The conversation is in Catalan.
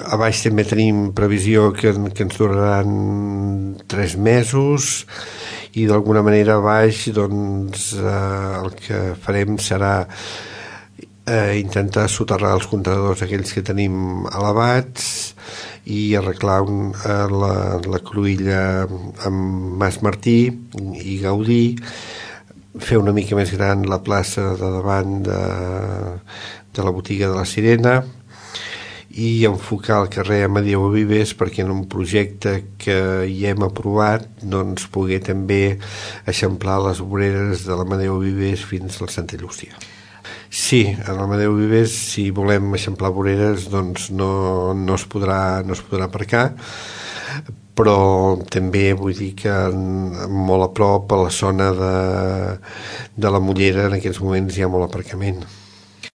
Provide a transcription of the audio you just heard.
A baix també tenim previsió que ens duraran 3 mesos i d'alguna manera a baix doncs, el que farem serà intentar soterrar els contenidors aquells que tenim elevats i arreglar la cruïlla amb Mas Martí i Gaudí, fer una mica més gran la plaça de davant de la botiga de la Sirena i enfocar el carrer Amadeu Vives perquè en un projecte que hi hem aprovat doncs poder també eixamplar les voreres de l'Amadeu Vives fins al Santa Llúcia. Sí, a l'Amadeu Vives, si volem eixamplar voreres, doncs no es podrà aparcar, però també vull dir que molt a prop, a la zona de la Mollera, en aquests moments hi ha molt aparcament.